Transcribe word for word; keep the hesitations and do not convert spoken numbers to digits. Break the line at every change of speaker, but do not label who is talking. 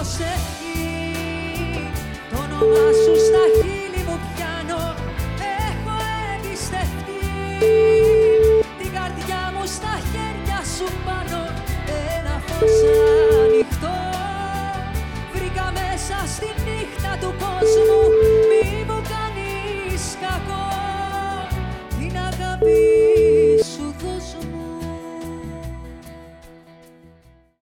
προσευχή. Το όνομά σου στα χείλη μου πιάνω, έχω εμπιστευτεί. Την καρδιά μου στα χέρια σου πάνω, ένα φως